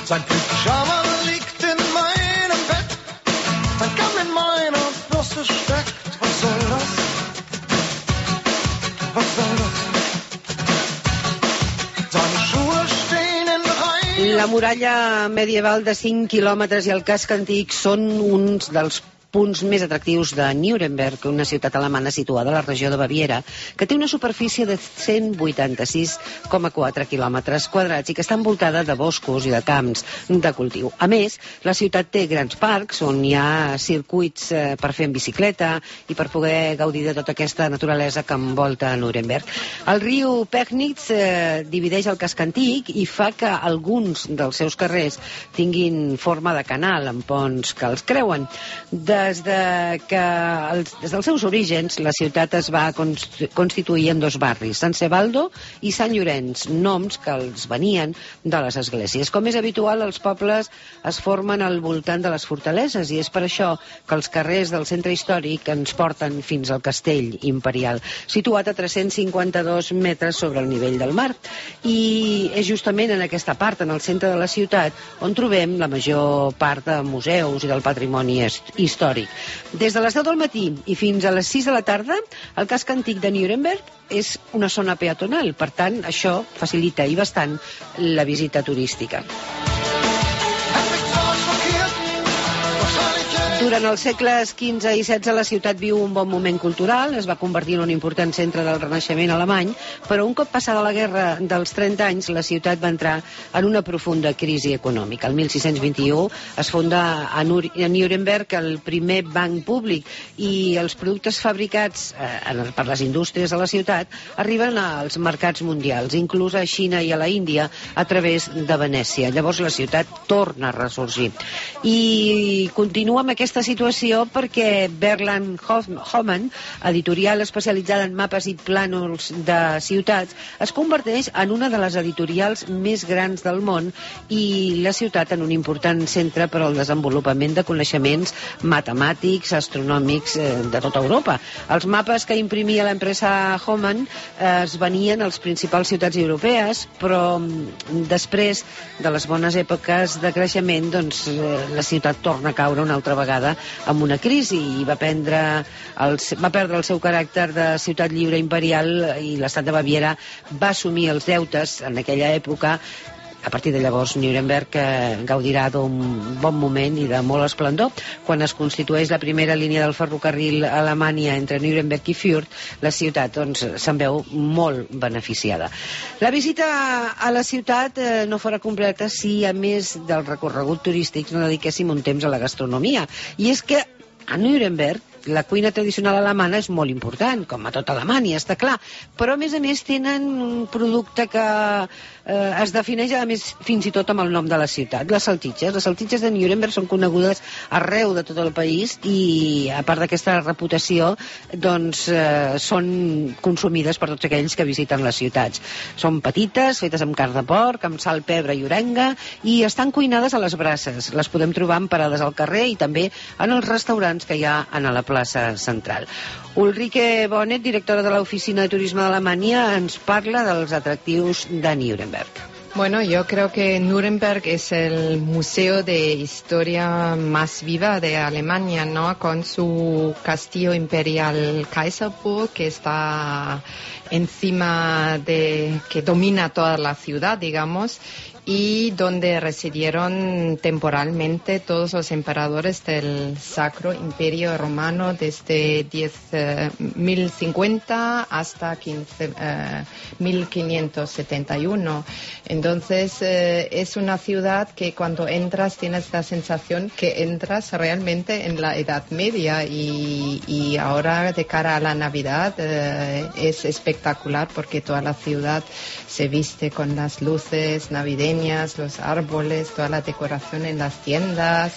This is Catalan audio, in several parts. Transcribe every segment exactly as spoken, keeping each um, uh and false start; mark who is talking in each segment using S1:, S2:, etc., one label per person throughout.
S1: Sein Pyjama liegt in meinem Bett, sein Kamm in meiner Bürste steckt. Was soll das? Was soll das? Seine Schuhe stehen in Reihen.
S2: La muralla medieval de cinc quilòmetres i el casc antic són uns dels punts més atractius de Nuremberg, una ciutat alemana situada a la regió de Baviera, que té una superfície de cent vuitanta-sis coma quatre quilòmetres quadrats i que està envoltada de boscos i de camps de cultiu. A més, la ciutat té grans parcs on hi ha circuits eh, per fer en bicicleta i per poder gaudir de tota aquesta naturalesa que envolta Nuremberg. El riu Pegnitz eh, divideix el casc antic i fa que alguns dels seus carrers tinguin forma de canal amb ponts que els creuen. De Des, de que els, des dels seus orígens, la ciutat es va constituir en dos barris, Sant Sebaldo i Sant Llorenç, noms que els venien de les esglésies. Com és habitual, els pobles es formen al voltant de les fortaleses i és per això que els carrers del centre històric ens porten fins al castell imperial, situat a tres-cents cinquanta-dos metres sobre el nivell del mar. I és justament en aquesta part, en el centre de la ciutat, on trobem la major part de museus i del patrimoni històric. Des de les deu del matí i fins a les sis de la tarda, el casc antic de Nuremberg és una zona peatonal, per tant, això facilita i bastant la visita turística. Durant els segles quinze i setze la ciutat viu un bon moment cultural, es va convertir en un important centre del Renaixement alemany, però un cop passada la guerra dels trenta anys, la ciutat va entrar en una profunda crisi econòmica. El mil sis-cents vint-i-u es funda a Nuremberg el primer banc públic i els productes fabricats eh, per les indústries de la ciutat arriben als mercats mundials, inclús a Xina i a la Índia, a través de Venècia. Llavors la ciutat torna a ressorgir. I continua amb aquesta situació perquè Berland Hoffmann, editorial especialitzada en mapes i plànols de ciutats, es converteix en una de les editorials més grans del món i la ciutat en un important centre per al desenvolupament de coneixements matemàtics, astronòmics eh, de tota Europa. Els mapes que imprimia l'empresa Hoffmann eh, es venien a les principals ciutats europees, però després de les bones èpoques de creixement, doncs eh, la ciutat torna a caure una altra vegada amb una crisi i va, prendre el, va perdre el seu caràcter de ciutat lliure imperial i l'estat de Baviera va assumir els deutes en aquella època. A partir de llavors, Nuremberg eh, gaudirà d'un bon moment i de molt esplendor. Quan es constitueix la primera línia del ferrocarril a Alemanya entre Nuremberg i Fürth, la ciutat doncs, se'n veu molt beneficiada. La visita a la ciutat eh, no fora completa si, a més del recorregut turístic, no dediquéssim un temps a la gastronomia. I és que a Nuremberg la cuina tradicional alemana és molt important, com a tota Alemanya, està clar, però a més a més tenen un producte que eh, es defineix a més fins i tot amb el nom de la ciutat, les saltitxes. Les saltitxes de Nuremberg són conegudes arreu de tot el país i a part d'aquesta reputació doncs eh, són consumides per tots aquells que visiten les ciutats. Són petites, fetes amb carn de porc, amb sal, pebre i orenga i estan cuinades a les brases. Les podem trobar en parades al carrer i també en els restaurants que hi ha a la plaça central. Ulrike Bonnet, directora de l'Oficina de Turisme d'Alemanya, ens parla dels atractius de Nuremberg.
S3: Bueno, yo creo que Nuremberg es el museo de historia más viva de Alemania, ¿no? Con su castillo imperial Kaiserburg, que está encima de, que domina toda la ciudad, digamos, y donde residieron temporalmente todos los emperadores del Sacro Imperio Romano desde mil cincuenta hasta quince, eh, mil quinientos setenta y uno. Entonces eh, es una ciudad que cuando entras tienes la sensación que entras realmente en la Edad Media y, y ahora de cara a la Navidad eh, es espectacular porque toda la ciudad se viste con las luces navideñas, los árboles, toda la decoración en las tiendas.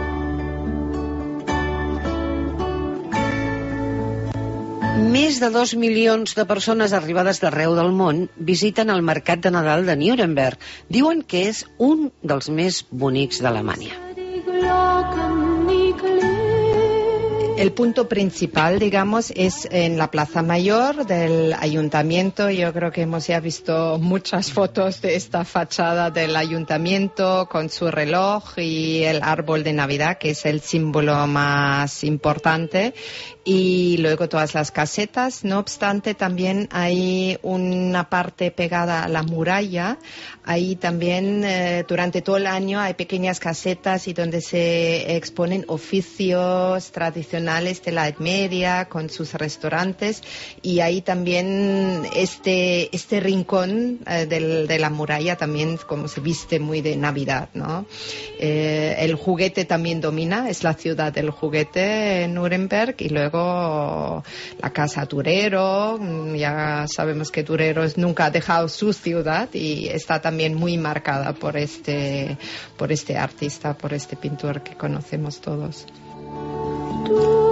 S2: Més de dos milions de persones arribades d'arreu del món visiten el mercat de Nadal de Nuremberg. Diuen que és un dels més bonics d'Alemanya.
S3: El punto principal, digamos, es en la Plaza Mayor del Ayuntamiento. Yo creo que hemos ya visto muchas fotos de esta fachada del Ayuntamiento con su reloj y el árbol de Navidad, que es el símbolo más importante. Y luego todas las casetas. No obstante, también hay una parte pegada a la muralla. Ahí también eh, durante todo el año hay pequeñas casetas y donde se exponen oficios tradicionales de la Edad Media con sus restaurantes, y ahí también este este rincón eh, del, de la muralla también como se viste muy de Navidad, ¿no? Eh, el juguete también domina, es la ciudad del juguete en Nuremberg, y luego la casa Turero. Ya sabemos que Turero nunca ha dejado su ciudad y está también muy marcada por este por este artista, por este pintor que conocemos todos.